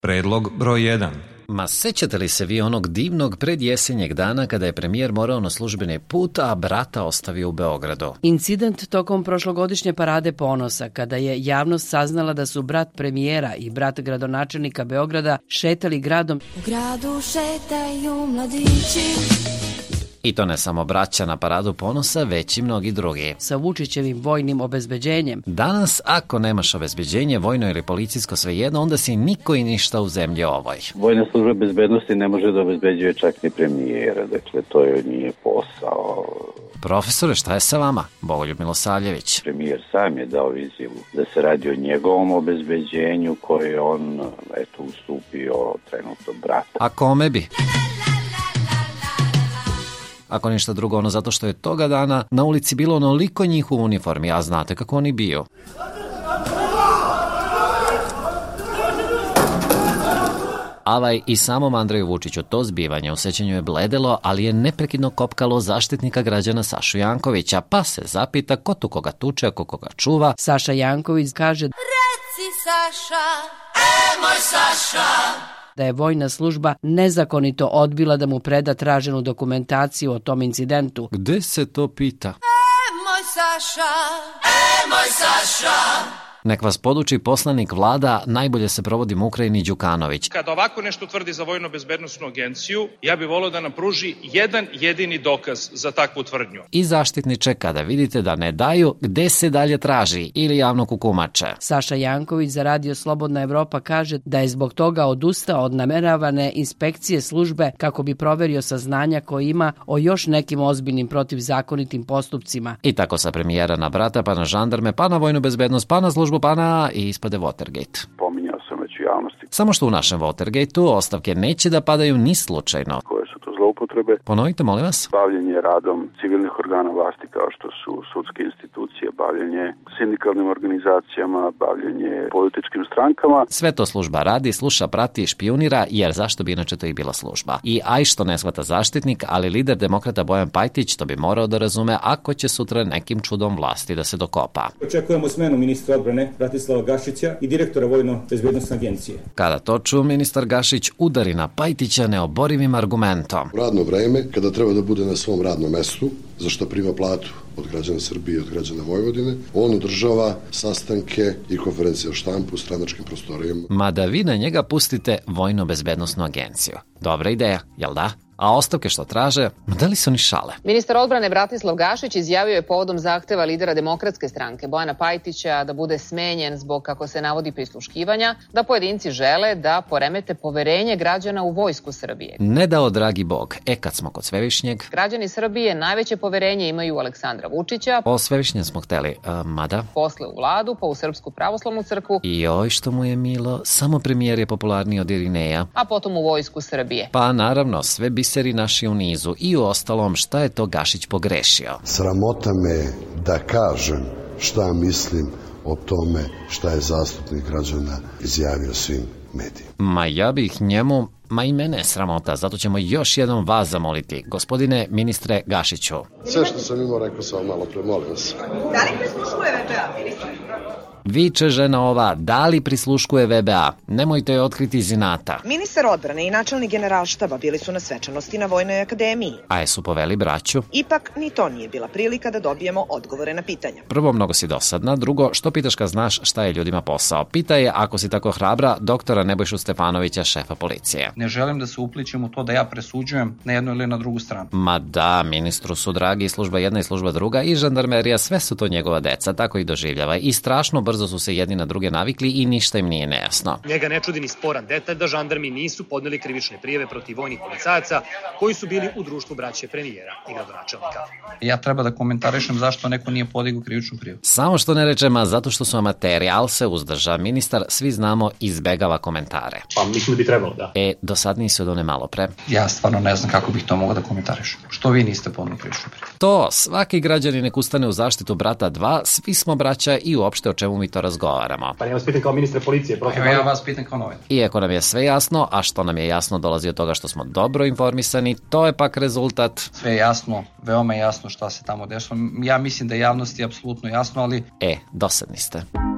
Predlog broj 1. Ma sećate li se vi onog divnog predjesenjeg dana kada je premijer morao na službeni put, a brata ostavio u Beogradu? Incident tokom prošlogodišnje parade ponosa, kada je javnost saznala da su brat premijera i brat gradonačelnika Beograda šetali gradom. U gradu šetaju mladići. I to ne samo braća na paradu ponosa, već i mnogi drugi. Sa Vučićevim vojnim obezbeđenjem. Danas, ako nemaš obezbeđenje, vojno ili policijsko, svejedno, onda si niko i ništa u zemlji ovoj. Vojna služba bezbednosti ne može da obezbeđuje čak ni premijera, dakle to joj nije posao. Profesore, šta je sa vama? Bogoljub Milosavljević. Premijer sam je dao izjavu da se radi o njegovom obezbeđenju koje je on, ustupio trenutno brata. A kome bi? Ako ništa drugo, ono zato što je toga dana na ulici bilo onoliko njih u uniformi, a znate kako oni bio. Avaj i samom Andreju Vučiću to zbivanje u sećanju je bledelo, ali je neprekidno kopkalo Zaštitnika građana Sašu Jankovića, pa se zapita ko tu koga tuče, ako koga čuva. Saša Janković kaže: Reci Saša, moj Saša, da je vojna služba nezakonito odbila da mu preda traženu dokumentaciju o tom incidentu. Gde se to pita? moj Saša, moj Saša. Nek vas poduči poslanik vlada, najbolje se provodi u Ukrajini Đukanović. Kada ovako nešto tvrdi za Vojno-bezbednosnu agenciju, ja bih volio da nam pruži jedan jedini dokaz za takvu tvrdnju. I zaštitniče, kada vidite da ne daju, gde se dalje traži ili javno kukumače. Saša Janković za Radio Slobodna Evropa kaže da je zbog toga odustao od nameravane inspekcije službe kako bi proverio saznanja koje ima o još nekim ozbiljnim protivzakonitim postupcima. I tako sa premijera na brata, pa na žandarme, pa na vojnu bezbednost, pa na službu, pa na i ispade Watergate. Pominjao sam već u javnosti. Samo što u našem Watergateu ostavke neće da padaju ni slučajno. Koje su to zloupotrebe? Ponovite, molim vas. Bavljenje radom civilnih organa vlasti kao što su sudske institucije, bavljenje sindikalnim organizacijama, bavljenje političkim strankama. Sve to služba radi, sluša, prati, špijunira, jer zašto bi inače to i bila služba. I aj što ne shvata zaštitnik, ali lider demokrata Bojan Pajtić to bi morao da razume ako će sutra nekim čudom vlasti da se dokopa. Očekujemo smenu ministra odbrane Bratislava Gašića i direktora Vojno-bezbednosne agencije. Kada to ču, ministar Gašić udari na Pajtića neoborivim argumentom. Radno vreme, kada treba da bude na svom radnom mestu, za što prima platu od građana Srbije i od građana Vojvodine, on održava sastanke i konferencije o štampu u stranačkim prostorijama. Mada vi na njega pustite Vojno-bezbednosnu agenciju. Dobra ideja, jel da? A ostavke što traže, da li su oni šale? Ministar odbrane Bratislav Gašić izjavio je povodom zahteva lidera Demokratske stranke Bojana Pajtića da bude smenjen zbog, kako se navodi, prisluškivanja, da pojedinci žele da poremete poverenje građana u Vojsku Srbije. Ne dao dragi Bog. Kad smo kod Svevišnjeg... Građani Srbije najveće poverenje imaju u Aleksandra Vučića. O Svevišnjem smo hteli, mada... Posle u vladu, pa u Srpsku pravoslavnu crkvu. I oj što mu je milo, samo premijer je popularniji od Irineja. A potom u Vojsku Srbije. Pa naravno, sve biseri naši u nizu i u ostalom šta je to Gašić pogrešio. Sramota me da kažem šta mislim o tome šta je zastupnik građana izjavio svim medijima. Ma ja bih njemu, ma i mene sramota, zato ćemo još jednom vas zamoliti, gospodine ministre Gašiću. Sve što sam imao rekao sam malo pre, molim vas. Da li prisluškuje VBA, ministre? Viče žena ova, da li prisluškuje VBA? Nemojte je otkriti iz inata. Ministar odbrane i načelnik generalštaba bili su na svečanosti na Vojnoj akademiji. A jesu poveli braću? Ipak, ni to nije bila prilika da dobijemo odgovore na pitanja. Prvo, mnogo si dosadna. Drugo, što pitaš kad znaš šta je ljudima posao? Pita je, ako si tako hrabra, doktora Nebojšu Stefanovića, šefa policije. Ne želim da se uplićem u to da ja presuđujem na jednu ili na drugu stranu. Ma da, ministru su dragi, služba jedna i služba druga i žandarmerija, sve su to njegova deca, tako i doživljava. I strašno brzo su se jedni na druge navikli i ništa im nije nejasno. Njega ne čudi ni sporan detalj da žandarmi nisu podneli krivične prijave protiv vojnih policajaca koji su bili u društvu braće premijera i gradonačelnika. Ja treba da komentarišem zašto neko nije podigao krivičnu prijavu. Samo što ne rečem, a zato što su amateri, ali se uzdrža. Ministar, svi znamo, izbegava komentare. Pa mislim da bi trebalo, da. Dosadniji su od one malo pre. Ja stvarno ne znam kako bih to mogao da komentarišem. Što vi niste podneli krivičnu prijavu? To, svaki građanin nek ustane u zaštitu brata 2, svi smo braća i uopšte o čemu mi to razgovaramo. Pa ja vas pitam kao ministre policije. Evo ja vas pitam kao novinar. Iako nam je sve jasno, a što nam je jasno dolazi od toga što smo dobro informisani, to je pak rezultat. Sve je jasno, veoma jasno šta se tamo dešava. Ja mislim da je javnosti apsolutno jasno, ali... Dosadni ste.